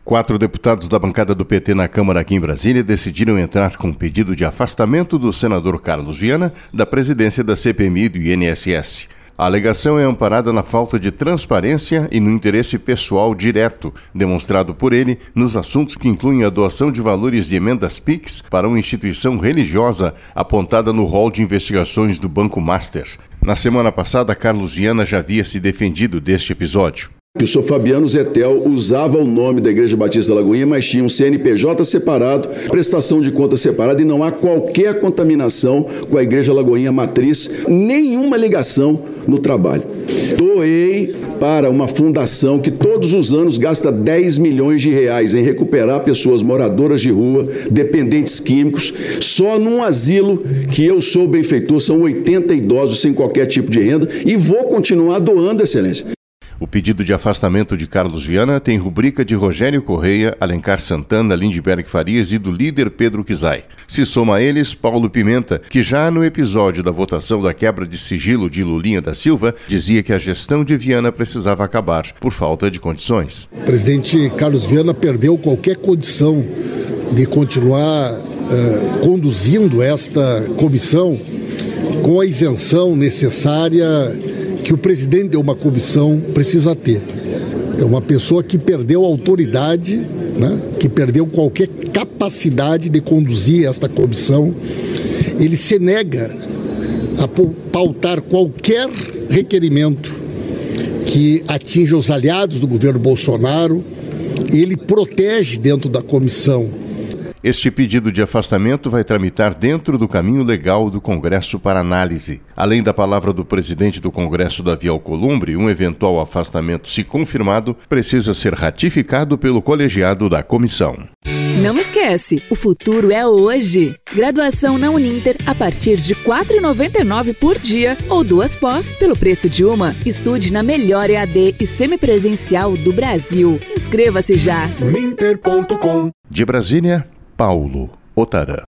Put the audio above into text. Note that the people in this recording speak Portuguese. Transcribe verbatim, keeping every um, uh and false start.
Quatro deputados da bancada do P T na Câmara aqui em Brasília decidiram entrar com pedido de afastamento do senador Carlos Viana da presidência da C P M I do I N S S. A alegação é amparada na falta de transparência e no interesse pessoal direto, demonstrado por ele nos assuntos que incluem a doação de valores de emendas Pix para uma instituição religiosa apontada no rol de investigações do Banco Master. Na semana passada, Carlos Viana já havia se defendido deste episódio. O senhor Fabiano Zetel usava o nome da Igreja Batista da Lagoinha, mas tinha um C N P J separado, prestação de conta separada e não há qualquer contaminação com a Igreja Lagoinha Matriz, nenhuma ligação no trabalho. Doei para uma fundação que todos os anos gasta dez milhões de reais em recuperar pessoas moradoras de rua, dependentes químicos. Só num asilo que eu sou benfeitor são oitenta idosos sem qualquer tipo de renda e vou continuar doando, Excelência. O pedido de afastamento de Carlos Viana tem rubrica de Rogério Correia, Alencar Santana, Lindbergh Farias e do líder Pedro Kizai. Se soma a eles Paulo Pimenta, que já no episódio da votação da quebra de sigilo de Lulinha da Silva, dizia que a gestão de Viana precisava acabar por falta de condições. O presidente Carlos Viana perdeu qualquer condição de continuar uh, conduzindo esta comissão com a isenção necessária que o presidente de uma comissão precisa ter. É uma pessoa que perdeu autoridade, né? Que perdeu qualquer capacidade de conduzir esta comissão. Ele se nega a pautar qualquer requerimento que atinja os aliados do governo Bolsonaro. Ele protege dentro da comissão. Este pedido de afastamento vai tramitar dentro do caminho legal do Congresso para análise. Além da palavra do presidente do Congresso, Davi Alcolumbre, um eventual afastamento, se confirmado, precisa ser ratificado pelo colegiado da comissão. Não esquece, o futuro é hoje. Graduação na Uninter a partir de quatro reais e noventa e nove centavos por dia ou duas pós pelo preço de uma. Estude na melhor E A D e semipresencial do Brasil. Inscreva-se já. uninter ponto com. De Brasília, Paulo Otarã.